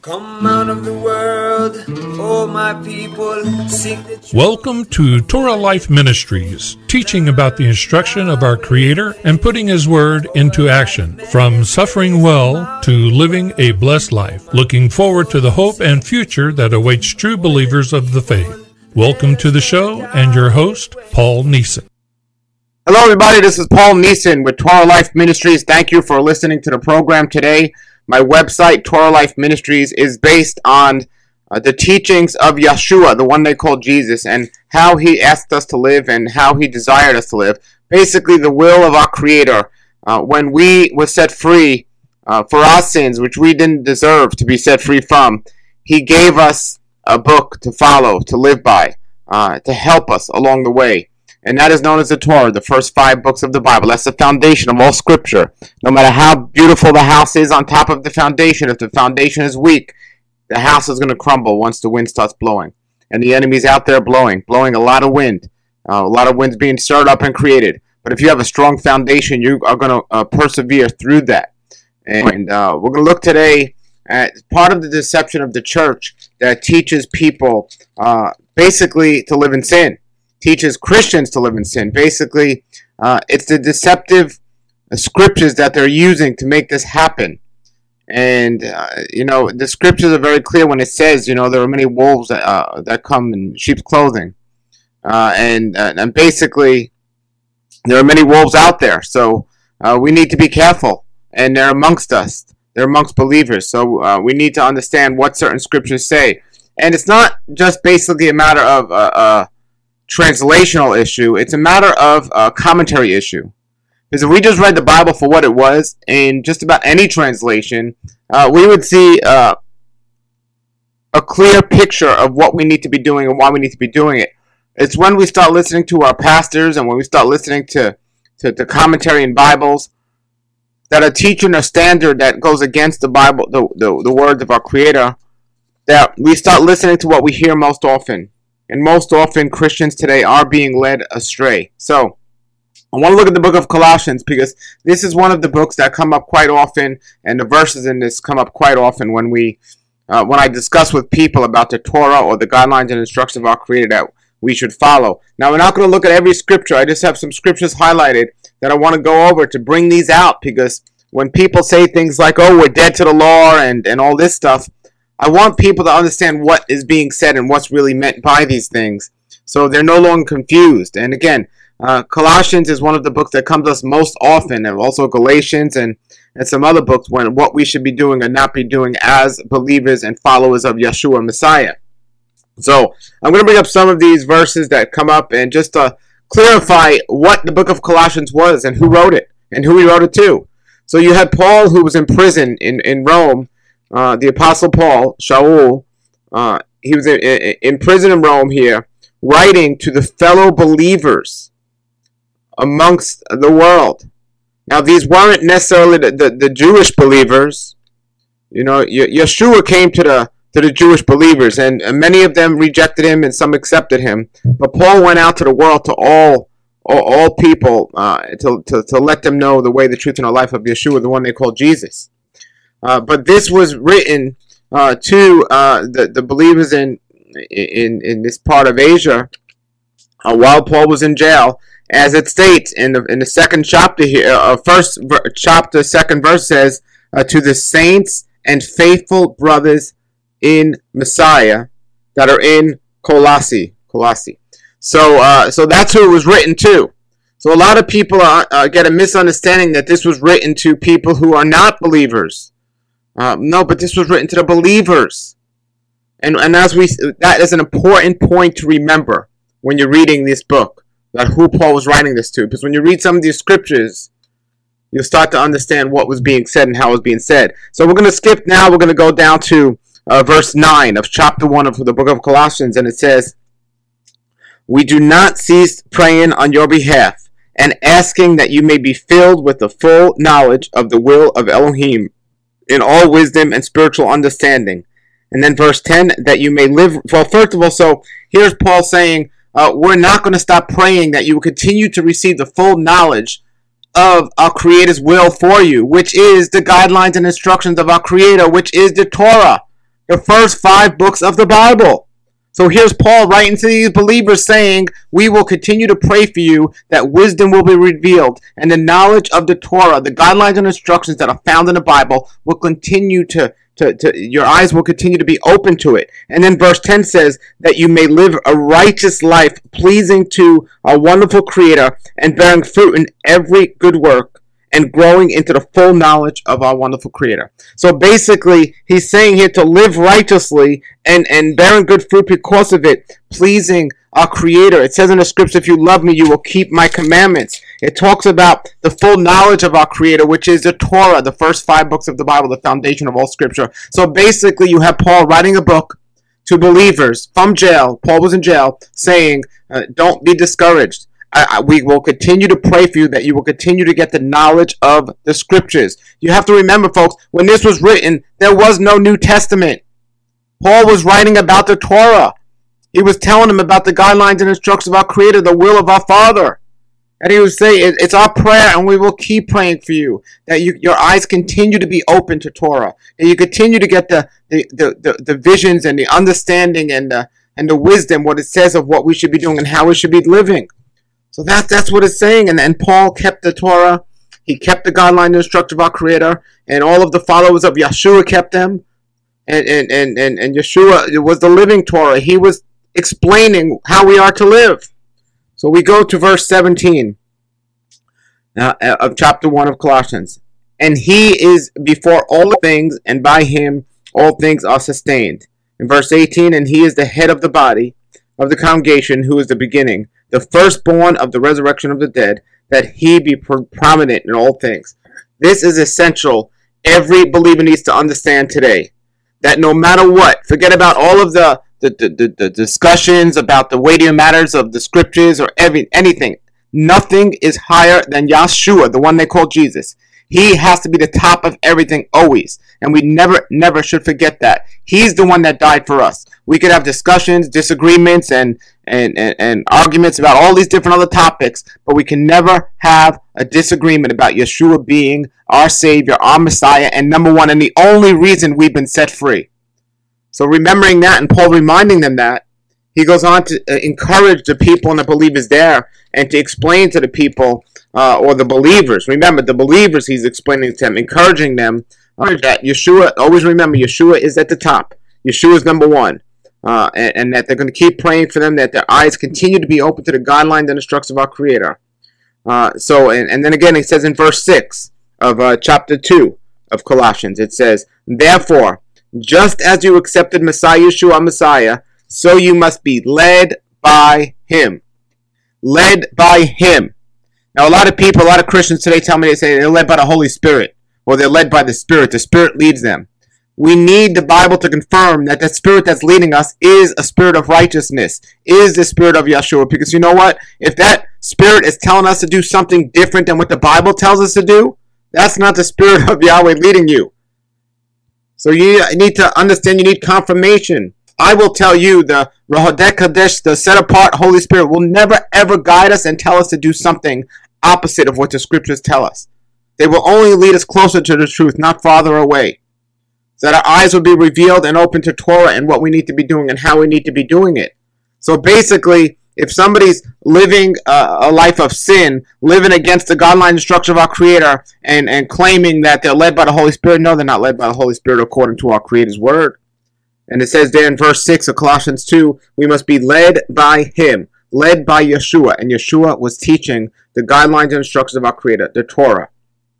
Come out of the world, oh my people, sing the truth. Welcome to Torah Life Ministries, teaching about the instruction of our Creator and putting His Word into action, from suffering well to living a blessed life, looking forward to the hope and future that awaits true believers of the faith. Welcome to the show and your host, Paul Neeson. Hello everybody, this is Paul Neeson with Torah Life Ministries. Thank you for listening to the program today. My website, Torah Life Ministries, is based on the teachings of Yeshua, the one they call Jesus, and how he asked us to live and how he desired us to live. Basically, the will of our Creator. When we were set free for our sins, which we didn't deserve to be set free from, he gave us a book to follow, to live by, to help us along the way. And that is known as the Torah, the first 5 books of the Bible. That's the foundation of all Scripture. No matter how beautiful the house is on top of the foundation, if the foundation is weak, the house is going to crumble once the wind starts blowing. And the enemy's out there blowing a lot of wind. A lot of wind's being stirred up and created. But if you have a strong foundation, you are going to persevere through that. And we're going to look today at part of the deception of the church that teaches people basically to live in sin. Teaches Christians to live in sin. Basically, it's the deceptive scriptures that they're using to make this happen. And, the scriptures are very clear when it says, there are many wolves that come in sheep's clothing. And basically, there are many wolves out there. So we need to be careful. And they're amongst us. They're amongst believers. So we need to understand what certain scriptures say. And it's not just basically a matter of translational issue. It's a matter of a commentary issue. Because if we just read the Bible for what it was in just about any translation, we would see a clear picture of what we need to be doing and why we need to be doing it. It's when we start listening to our pastors and when we start listening to commentary in Bibles that are teaching a standard that goes against the Bible, the words of our Creator, that we start listening to what we hear most often. And most often, Christians today are being led astray. So, I want to look at the book of Colossians because this is one of the books that come up quite often, and the verses in this come up quite often when I discuss with people about the Torah or the guidelines and instructions of our Creator that we should follow. Now, we're not going to look at every scripture. I just have some scriptures highlighted that I want to go over to bring these out because when people say things like, oh, we're dead to the law and all this stuff, I want people to understand what is being said and what's really meant by these things so they're no longer confused. And again, Colossians is one of the books that comes us most often, and also Galatians and some other books when what we should be doing or not be doing as believers and followers of Yeshua Messiah. So I'm going to bring up some of these verses that come up and just to clarify what the book of Colossians was and who wrote it and who he wrote it to. So you had Paul, who was in prison in Rome. The Apostle Paul, Shaul, he was in prison in Rome here, writing to the fellow believers amongst the world. Now, these weren't necessarily the Jewish believers. Yeshua came to the Jewish believers, and many of them rejected him, and some accepted him. But Paul went out to the world to all people to let them know the way, the truth, and the life of Yeshua, the one they call Jesus. But this was written to the believers in this part of Asia while Paul was in jail, as it states in the second chapter here. First chapter, second verse says, "To the saints and faithful brothers in Messiah that are in Colossae." So that's who it was written to. So a lot of people get a misunderstanding that this was written to people who are not believers. No, but this was written to the believers. And that is an important point to remember when you're reading this book, that who Paul was writing this to. Because when you read some of these scriptures, you'll start to understand what was being said and how it was being said. So we're going to skip now. We're going to go down to verse 9 of chapter 1 of the book of Colossians. And it says, "We do not cease praying on your behalf and asking that you may be filled with the full knowledge of the will of Elohim, in all wisdom and spiritual understanding." And then verse 10, that you may live. Well, first of all, so here's Paul saying, we're not going to stop praying that you will continue to receive the full knowledge of our Creator's will for you, which is the guidelines and instructions of our Creator, which is the Torah. The first 5 books of the Bible. So here's Paul writing to these believers saying, we will continue to pray for you that wisdom will be revealed and the knowledge of the Torah, the guidelines and instructions that are found in the Bible will continue to your eyes will continue to be open to it. And then verse 10 says that you may live a righteous life pleasing to our wonderful Creator and bearing fruit in every good work and growing into the full knowledge of our wonderful Creator. So basically, he's saying here to live righteously and bearing good fruit because of it, pleasing our Creator. It says in the scripture, if you love me, you will keep my commandments. It talks about the full knowledge of our Creator, which is the Torah, the first 5 books of the Bible, the foundation of all scripture. So basically, you have Paul writing a book to believers from jail. Paul was in jail, saying, don't be discouraged. We will continue to pray for you that you will continue to get the knowledge of the scriptures. You have to remember, folks, when this was written, there was no New Testament. Paul was writing about the Torah. He was telling them about the guidelines and instructions of our Creator, the will of our Father. And he would say, it's our prayer, and we will keep praying for you, that your eyes continue to be open to Torah, that you continue to get the visions and the understanding and the wisdom, what it says of what we should be doing and how we should be living. So that's what it's saying. And Paul kept the Torah. He kept the guideline and instruction of our Creator, and all of the followers of Yeshua kept them. And Yeshua was the living Torah. He was explaining how we are to live. So we go to verse 17 of chapter 1 of Colossians. And he is before all things, and by him all things are sustained. In verse 18, and he is the head of the body, of the congregation, who is the beginning, the firstborn of the resurrection of the dead, that he be prominent in all things. This is essential. Every believer needs to understand today that no matter what, forget about all of the discussions about the weightier matters of the scriptures or anything. Nothing is higher than Yeshua, the one they call Jesus. He has to be the top of everything always. And we never should forget that. He's the one that died for us. We could have discussions, disagreements, and arguments about all these different other topics, but we can never have a disagreement about Yeshua being our Savior, our Messiah, and number one, and the only reason we've been set free. So remembering that, and Paul reminding them that, he goes on to encourage the people and the believers there, and to explain to the people, or the believers. Remember, the believers he's explaining to them, encouraging them that Yeshua, always remember, Yeshua is at the top. Yeshua is number one. And that they're going to keep praying for them, that their eyes continue to be open to the guidelines and instructions of our Creator. And then again, it says in verse 6 of chapter 2 of Colossians, it says, therefore, just as you accepted Messiah Yeshua, our Messiah, so you must be led by Him. Led by Him. Now, a lot of people, a lot of Christians today tell me, they say they're led by the Holy Spirit, or they're led by the Spirit. The Spirit leads them. We need the Bible to confirm that the Spirit that's leading us is a spirit of righteousness, is the Spirit of Yeshua. Because you know what? If that Spirit is telling us to do something different than what the Bible tells us to do, that's not the Spirit of Yahweh leading you. So you need to understand, you need confirmation. I will tell you, the Rohodeh Kadesh, the set-apart Holy Spirit, will never ever guide us and tell us to do something opposite of what the Scriptures tell us. They will only lead us closer to the truth, not farther away. So that our eyes will be revealed and open to Torah and what we need to be doing and how we need to be doing it. So basically, if somebody's living a life of sin, living against the guideline instruction of our Creator, and claiming that they're led by the Holy Spirit, no, they're not led by the Holy Spirit according to our Creator's Word. And it says there in verse 6 of Colossians 2, we must be led by Him, led by Yeshua. And Yeshua was teaching the guidelines and instructions of our Creator, the Torah.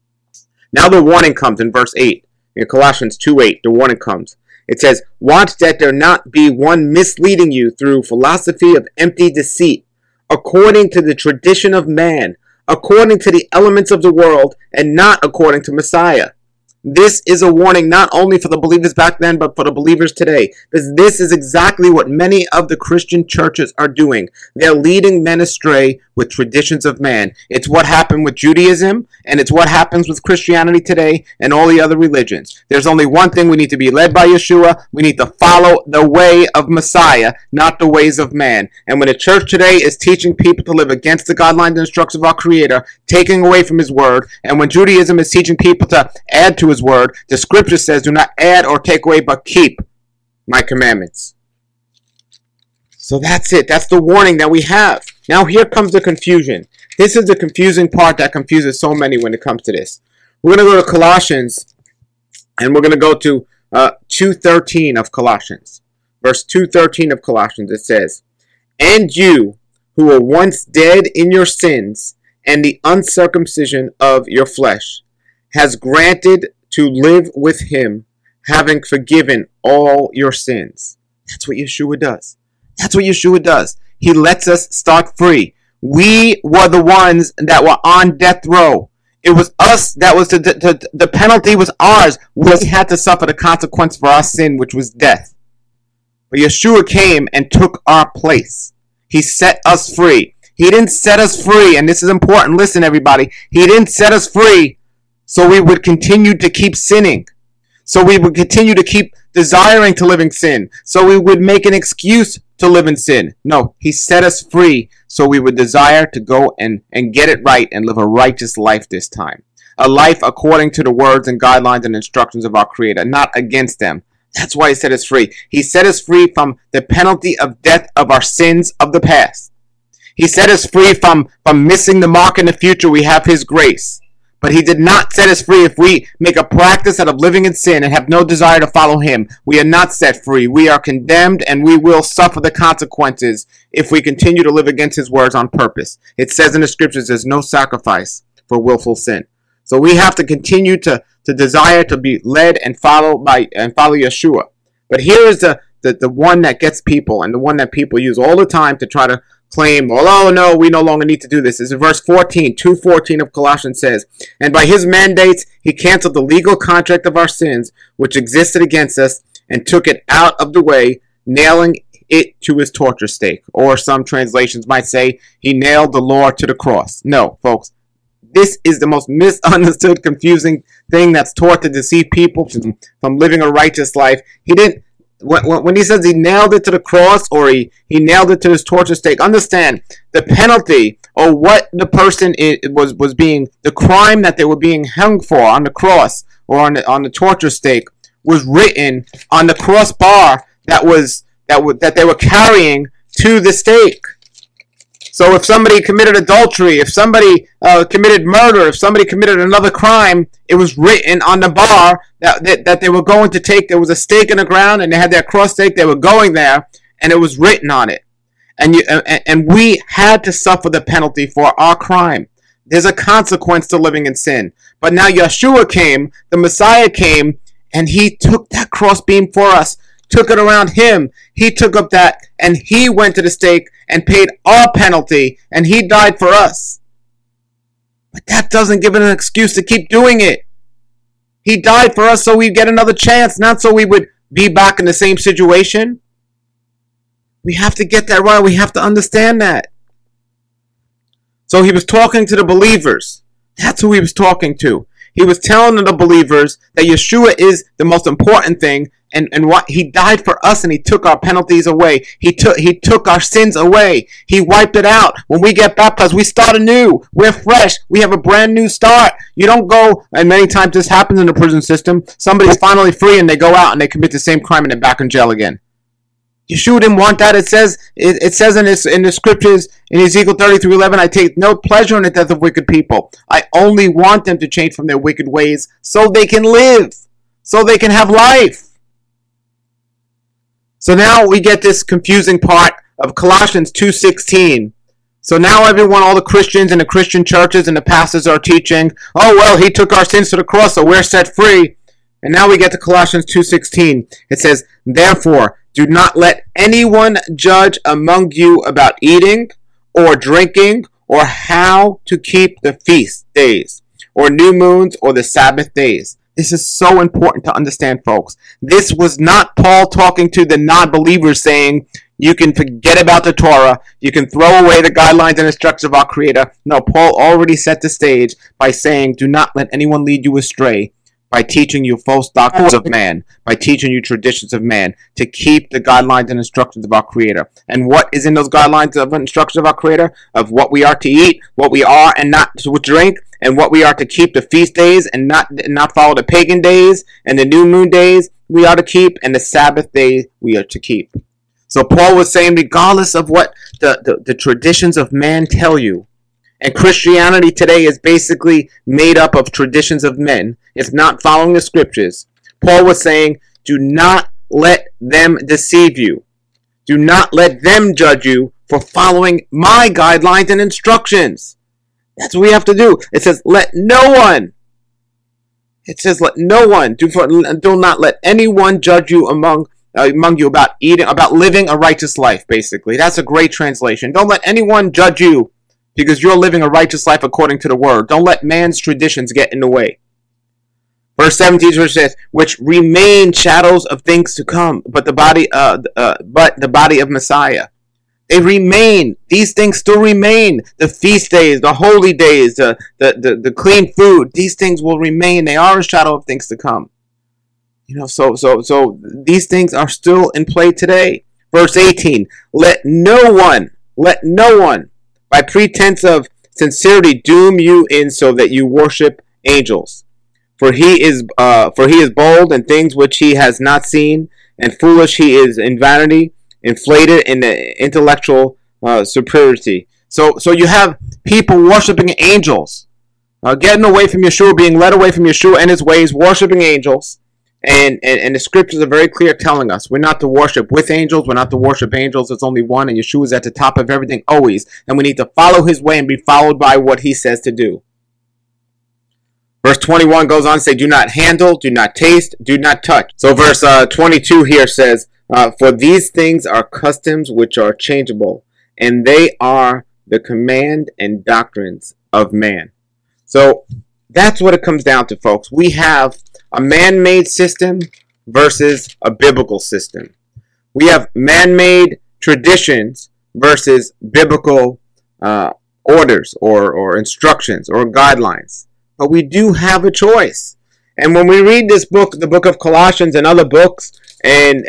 Now the warning comes in verse 8. In Colossians 2:8, the warning comes. It says, watch that there not be one misleading you through philosophy of empty deceit, according to the tradition of man, according to the elements of the world, and not according to Messiah. This is a warning not only for the believers back then, but for the believers today. Because this is exactly what many of the Christian churches are doing. They're leading men astray with traditions of man. It's what happened with Judaism, and it's what happens with Christianity today and all the other religions. There's only one thing: we need to be led by Yeshua. We need to follow the way of Messiah, not the ways of man. And when the church today is teaching people to live against the guidelines and instructions of our Creator, taking away from His Word, and when Judaism is teaching people to add to His Word, the Scripture says, do not add or take away, but keep. my commandments. So that's it. That's the warning that we have. Now here comes the confusion. This is the confusing part that confuses so many when it comes to this. We're going to go to Colossians, and we're going to go to 2:13 of Colossians. Verse 2:13 of Colossians, it says, "And you, who were once dead in your sins and the uncircumcision of your flesh, has granted to live with him, having forgiven all your sins." That's what Yeshua does. That's what Yeshua does. He lets us start free. We were the ones that were on death row. It was us that was the penalty was ours. We had to suffer the consequence for our sin, which was death. But Yeshua came and took our place. He set us free. He didn't set us free, and this is important. Listen, everybody. He didn't set us free so we would continue to keep sinning. So we would continue to keep desiring to live in sin. So we would make an excuse to live in sin. No, he set us free so we would desire to go and get it right and live a righteous life this time. A life according to the words and guidelines and instructions of our Creator, not against them. That's why he set us free. He set us free from the penalty of death of our sins of the past. He set us free from missing the mark in the future. We have his grace. But he did not set us free if we make a practice out of living in sin and have no desire to follow him. We are not set free. We are condemned, and we will suffer the consequences if we continue to live against his words on purpose. It says in the scriptures, there's no sacrifice for willful sin. So we have to continue to desire to be led and follow Yeshua. But here is the one that gets people, and the one that people use all the time to try to claim, oh no, we no longer need to do this. This is verse 14, 2:14 of Colossians says, "And by his mandates he canceled the legal contract of our sins, which existed against us, and took it out of the way, nailing it to his torture stake." Or some translations might say, he nailed the law to the cross. No, folks. This is the most misunderstood, confusing thing that's taught to deceive people from living a righteous life. He didn't. When he says he nailed it to the cross or he nailed it to his torture stake, understand the penalty or what the person was being, the crime that they were being hung for on the cross or on the torture stake was written on the crossbar that they were carrying to the stake. So if somebody committed adultery, if somebody committed murder, if somebody committed another crime, it was written on the bar that they were going to take. There was a stake in the ground, and they had their cross stake. They were going there, and it was written on it. And we had to suffer the penalty for our crime. There's a consequence to living in sin. But now Yeshua came, the Messiah came, and he took that crossbeam for us, took it around him. He took up that, and he went to the stake and paid our penalty, and he died for us. But that doesn't give it an excuse to keep doing it. He died for us so we'd get another chance, not so we would be back in the same situation. We have to get that right. We have to understand that. So he was talking to the believers. That's who he was talking to. He was telling the believers that Yeshua is the most important thing, and what he died for us, and he took our penalties away. He took our sins away. He wiped it out. When we get baptized, we start anew. We're fresh. We have a brand new start. You don't go, and many times this happens in the prison system. Somebody's finally free, and they go out and they commit the same crime, and they're back in jail again. Yeshua didn't want that. It says in the scriptures in Ezekiel 33:11, "I take no pleasure in the death of wicked people. I only want them to change from their wicked ways so they can live, so they can have life." So now we get this confusing part of Colossians 2:16. So now everyone, all the Christians and the Christian churches and the pastors are teaching, oh well, he took our sins to the cross, so we're set free. And now we get to Colossians 2:16. It says, "Therefore, do not let anyone judge among you about eating or drinking or how to keep the feast days or new moons or the Sabbath days." This is so important to understand, folks. This was not Paul talking to the non-believers saying, you can forget about the Torah, you can throw away the guidelines and instructions of our Creator. No, Paul already set the stage by saying, do not let anyone lead you astray by teaching you false doctrines of man, by teaching you traditions of man, to keep the guidelines and instructions of our Creator. And what is in those guidelines and instructions of our Creator? Of what we are to eat, what we are and not to drink, and what we are to keep the feast days and not follow the pagan days and the new moon days we are to keep, and the Sabbath day we are to keep. So Paul was saying, regardless of what the traditions of man tell you, and Christianity today is basically made up of traditions of men, it's not following the scriptures. Paul was saying, do not let them deceive you. Do not let them judge you for following my guidelines and instructions. That's what we have to do. It says, let no one. It says, let no one. Do not let anyone judge you among you about living a righteous life, basically. That's a great translation. Don't let anyone judge you because you're living a righteous life according to the word. Don't let man's traditions get in the way. Verse 17 says, which remain shadows of things to come, but the body of Messiah. They remain. These things still remain. The feast days, the holy days, the clean food. These things will remain. They are a shadow of things to come. So these things are still in play today. Verse 18. Let no one, by pretense of sincerity, doom you in so that you worship angels. For he is bold in things which he has not seen, and foolish he is in vanity, inflated in the intellectual superiority. So you have people worshiping angels, getting away from Yeshua, being led away from Yeshua and his ways, worshiping angels. And the scriptures are very clear telling us we're not to worship with angels, we're not to worship angels, there's only one, and Yeshua is at the top of everything always. And we need to follow his way and be followed by what he says to do. Verse 21 goes on to say, do not handle, do not taste, do not touch. So verse 22 here says, for these things are customs which are changeable, and they are the command and doctrines of man. So that's what it comes down to, folks. We have a man-made system versus a biblical system. We have man-made traditions versus biblical orders or instructions or guidelines. But we do have a choice. And when we read this book, the book of Colossians and other books, and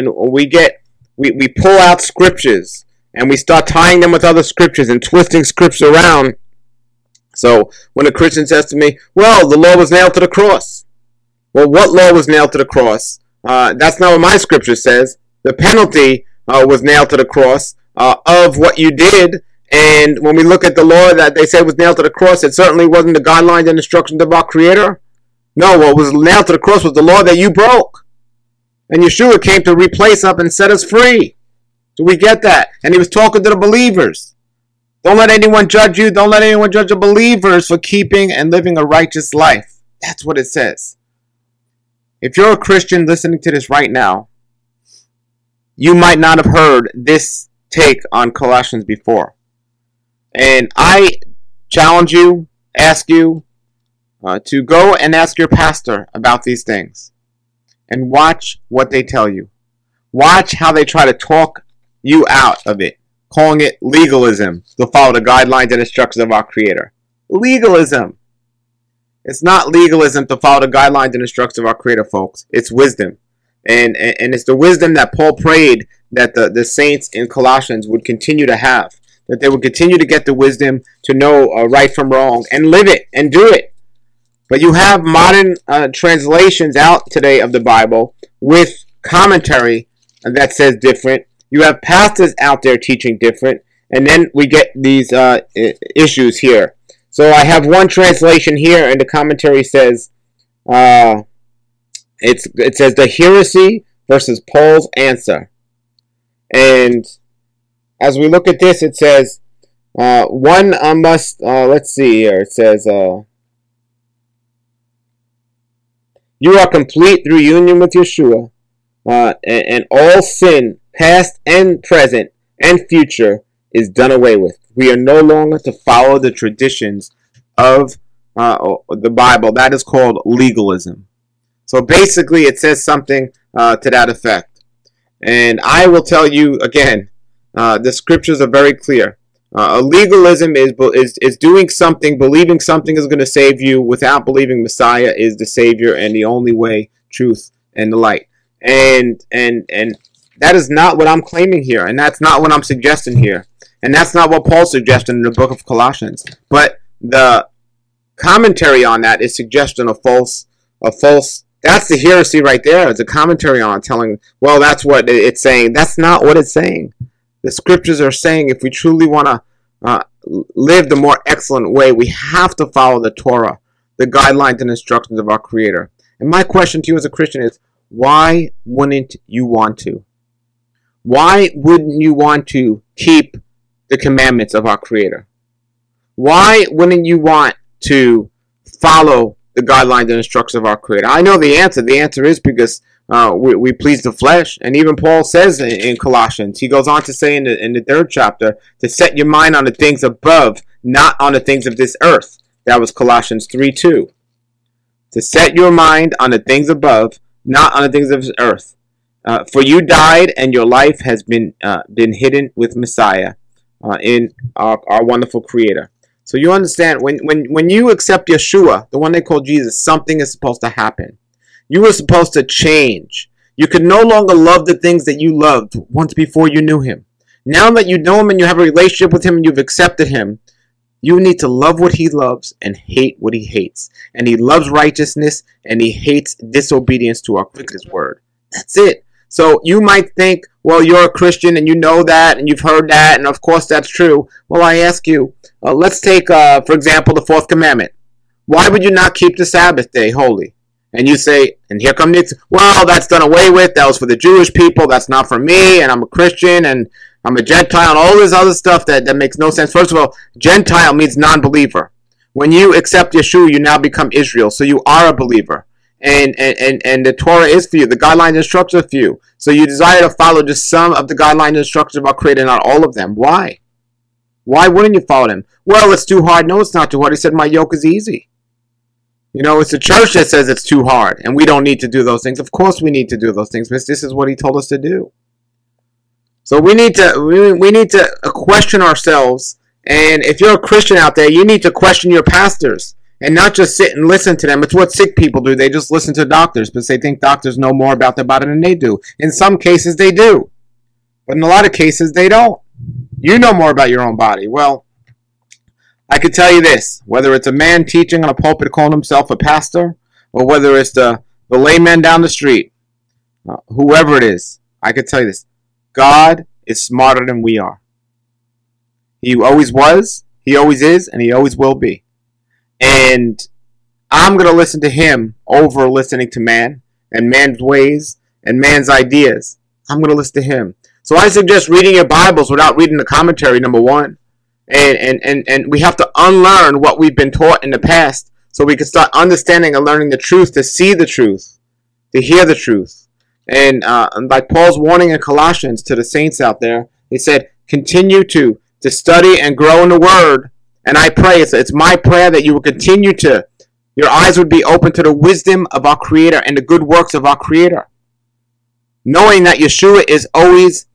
we pull out scriptures and we start tying them with other scriptures and twisting scripture around. So when a Christian says to me, well, the law was nailed to the cross. Well, what law was nailed to the cross? That's not what my scripture says. The penalty was nailed to the cross of what you did. And when we look at the law that they said was nailed to the cross, it certainly wasn't the guidelines and instructions of our Creator. No, what was nailed to the cross was the law that you broke. And Yeshua came to replace us and set us free. So we get that. And he was talking to the believers. Don't let anyone judge you. Don't let anyone judge the believers for keeping and living a righteous life. That's what it says. If you're a Christian listening to this right now, you might not have heard this take on Colossians before. And I challenge you, ask you to go and ask your pastor about these things. And watch what they tell you. Watch how they try to talk you out of it, calling it legalism to follow the guidelines and instructions of our Creator. Legalism. It's not legalism to follow the guidelines and instructions of our Creator, folks. It's wisdom. And it's the wisdom that Paul prayed that the saints in Colossians would continue to have. That they would continue to get the wisdom to know right from wrong and live it and do it. But you have modern translations out today of the Bible with commentary that says different. You have pastors out there teaching different. And then we get these issues here. So I have one translation here, and the commentary says, it says the heresy versus Paul's answer. And as we look at this, it says, one must, let's see here, it says, you are complete through union with Yeshua, and all sin, past and present and future, is done away with. We are no longer to follow the traditions of the Bible. That is called legalism. So basically, it says something to that effect. And I will tell you again, the scriptures are very clear. Legalism is doing something, believing something is going to save you without believing Messiah is the Savior and the only way, truth, and the light. And that is not what I'm claiming here, and that's not what I'm suggesting here. And that's not what Paul suggested in the book of Colossians. But the commentary on that is suggesting a false That's the heresy right there. It's a commentary on it, telling, well, that's what it's saying. That's not what it's saying. The scriptures are saying if we truly want to live the more excellent way, we have to follow the Torah, the guidelines and instructions of our Creator. And my question to you as a Christian is, why wouldn't you want to? Why wouldn't you want to keep the commandments of our Creator? Why wouldn't you want to follow the guidelines and instructions of our Creator? I know the answer. The answer is because we please the flesh. And even Paul says in Colossians, he goes on to say in the 3rd chapter, to set your mind on the things above, not on the things of this earth. That was Colossians 3:2. To set your mind on the things above, not on the things of this earth. For you died, and your life has been hidden with Messiah in our wonderful Creator. So you understand, when you accept Yeshua, the one they call Jesus, something is supposed to happen. You were supposed to change. You could no longer love the things that you loved once before you knew Him. Now that you know Him and you have a relationship with Him and you've accepted Him, you need to love what He loves and hate what He hates. And He loves righteousness and He hates disobedience to our His word. That's it. So you might think, well, you're a Christian and you know that and you've heard that, and of course that's true. Well, I ask you, let's take, for example, the 4th commandment. Why would you not keep the Sabbath day holy? And you say, and here come the, well, that's done away with. That was for the Jewish people. That's not for me. And I'm a Christian and I'm a Gentile and all this other stuff that makes no sense. First of all, Gentile means non-believer. When you accept Yeshua, you now become Israel. So you are a believer. And the Torah is for you. The guidelines and instructions are for you. So you desire to follow just some of the guidelines and instructions of our Creator, not all of them. Why? Why wouldn't you follow them? Well, it's too hard. No, it's not too hard. He said, my yoke is easy. You know, it's the church that says it's too hard and we don't need to do those things. Of course we need to do those things, because this is what He told us to do. So we need to question ourselves. And if you're a Christian out there, you need to question your pastors and not just sit and listen to them. It's what sick people do. They just listen to doctors because they think doctors know more about their body than they do. In some cases they do, but in a lot of cases they don't. You know more about your own body. Well, I could tell you this, whether it's a man teaching on a pulpit calling himself a pastor, or whether it's the layman down the street, whoever it is, I could tell you this. God is smarter than we are. He always was, He always is, and He always will be. And I'm going to listen to Him over listening to man and man's ways and man's ideas. I'm going to listen to Him. So I suggest reading your Bibles without reading the commentary, number one. And we have to unlearn what we've been taught in the past so we can start understanding and learning the truth, to see the truth, to hear the truth. And like Paul's warning in Colossians to the saints out there, he said, continue to study and grow in the Word. And I pray, it's my prayer that you will continue to, your eyes would be open to the wisdom of our Creator and the good works of our Creator. Knowing that Yeshua is always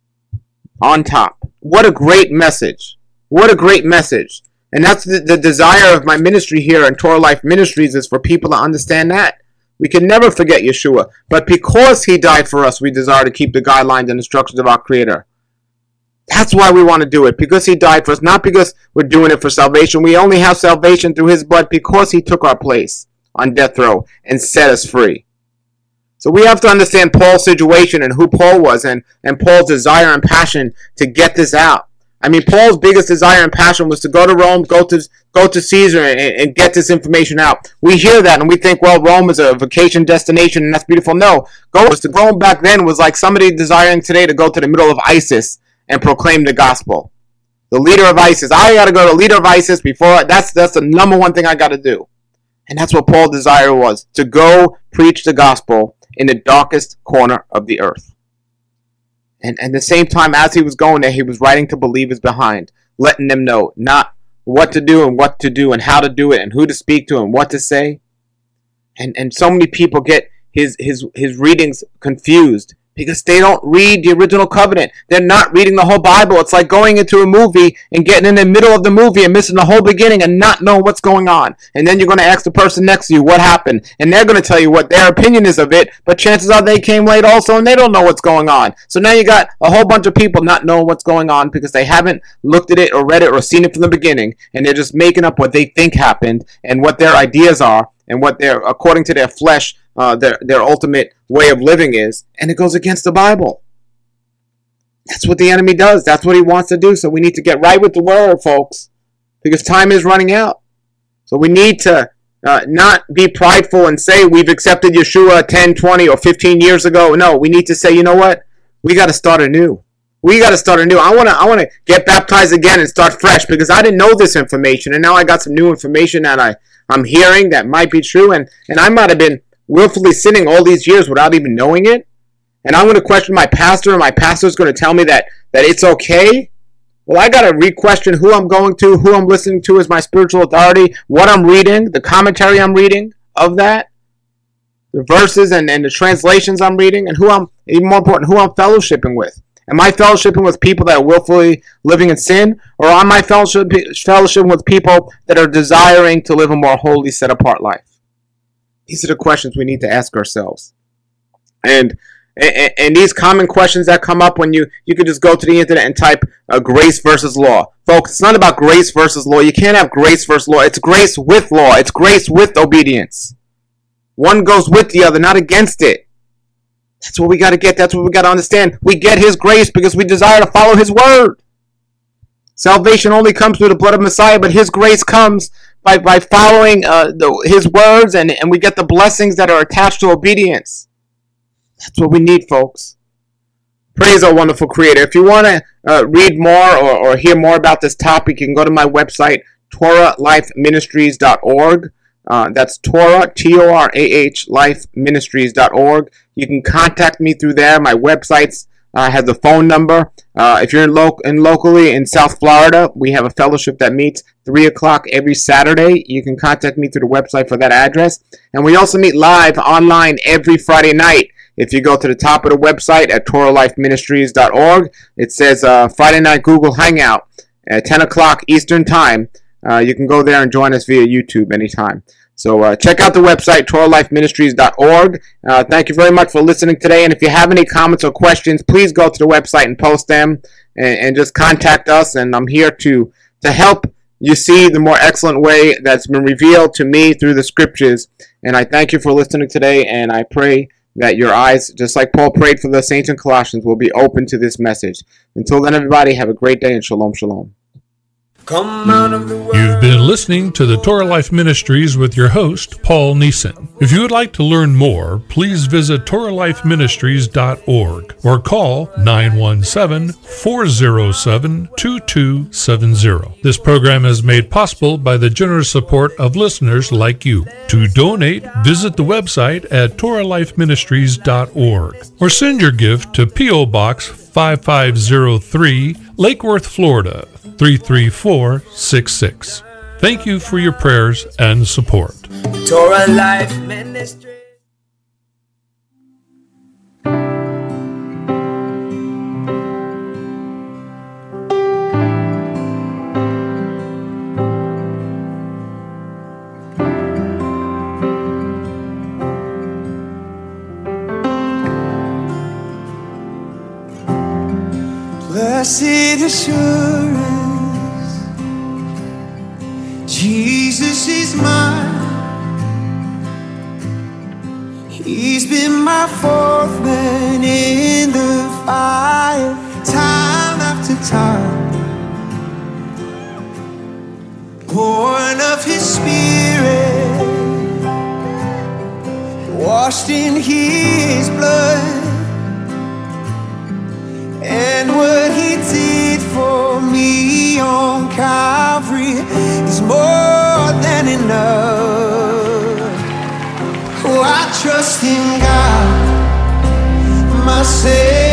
on top. What a great message. What a great message. And that's the desire of my ministry here in Torah Life Ministries, is for people to understand that. We can never forget Yeshua. But because He died for us, we desire to keep the guidelines and instructions of our Creator. That's why we want to do it. Because He died for us. Not because we're doing it for salvation. We only have salvation through His blood because He took our place on death row and set us free. So we have to understand Paul's situation and who Paul was, and Paul's desire and passion to get this out. I mean, Paul's biggest desire and passion was to go to Rome, go to Caesar, and get this information out. We hear that and we think, well, Rome is a vacation destination and that's beautiful. No, to Rome back then was like somebody desiring today to go to the middle of ISIS and proclaim the gospel. The leader of ISIS. I got to go to the leader of ISIS before. That's the number one thing I got to do. And that's what Paul's desire was, to go preach the gospel in the darkest corner of the earth. And at the same time, as he was going there, he was writing to believers behind, letting them know not what to do and how to do it and who to speak to and what to say. And so many people get his readings confused because they don't read the original covenant. They're not reading the whole Bible. It's like going into a movie and getting in the middle of the movie and missing the whole beginning and not knowing what's going on. And then you're going to ask the person next to you what happened. And they're going to tell you what their opinion is of it. But chances are they came late also and they don't know what's going on. So now you got a whole bunch of people not knowing what's going on because they haven't looked at it or read it or seen it from the beginning. And they're just making up what they think happened and what their ideas are and what they're, according to their flesh, their ultimate way of living is, and it goes against the Bible. That's what the enemy does. That's what he wants to do. So we need to get right with the word, folks, because time is running out. So we need to not be prideful and say we've accepted Yeshua 10, 20, or 15 years ago. No, we need to say, you know what? We got to start anew. We got to start anew. I want to get baptized again and start fresh because I didn't know this information, and now I got some new information that I'm hearing that might be true, and I might have been willfully sinning all these years without even knowing it. And I'm going to question my pastor, and my pastor's going to tell me that it's okay. Well, I got to re-question who I'm going to, who I'm listening to as my spiritual authority, what I'm reading, the commentary I'm reading of that, the verses and the translations I'm reading, and who I'm, even more important, who I'm fellowshipping with. Am I fellowshipping with people that are willfully living in sin, or am I fellowshipping with people that are desiring to live a more holy, set-apart life? These are the questions we need to ask ourselves. And these common questions that come up when you could just go to the internet and type grace versus law. Folks, it's not about grace versus law. You can't have grace versus law. It's grace with law. It's grace with obedience. One goes with the other, not against it. That's what we got to get. That's what we got to understand. We get his grace because we desire to follow his word. Salvation only comes through the blood of Messiah, but his grace comes by following his words, and we get the blessings that are attached to obedience. That's what we need, folks. Praise our wonderful Creator. If you want to read more or hear more about this topic, you can go to my website, TorahLifeMinistries.org. That's Torah, T-O-R-A-H, lifeministries.org. You can contact me through there. My website has the phone number. If you're locally in South Florida, we have a fellowship that meets 3 o'clock every Saturday. You can contact me through the website for that address. And we also meet live online every Friday night. If you go to the top of the website at TorahLifeMinistries.org, it says Friday Night Google Hangout at 10 o'clock Eastern Time. You can go there and join us via YouTube anytime. So check out the website, TorahLifeMinistries.org. Thank you very much for listening today. And if you have any comments or questions, please go to the website and post them and just contact us. And I'm here to help you see the more excellent way that's been revealed to me through the scriptures. And I thank you for listening today, and I pray that your eyes, just like Paul prayed for the saints in Colossians, will be open to this message. Until then, everybody, have a great day and shalom, shalom. Come out of the world. You've been listening to the Torah Life Ministries with your host, Paul Neeson. If you would like to learn more, please visit TorahLifeMinistries.org or call 917-407-2270. This program is made possible by the generous support of listeners like you. To donate, visit the website at TorahLifeMinistries.org or send your gift to P.O. Box 5503, Lake Worth, Florida 33466. Thank you for your prayers and support. Torah Life Ministry. Blessed assurance, Jesus is mine. He's been my fourth man in the fire, time after time. Born of his spirit, washed in his blood. And what he did for me on Calvary is more than enough. Oh, I trust in God, my Savior.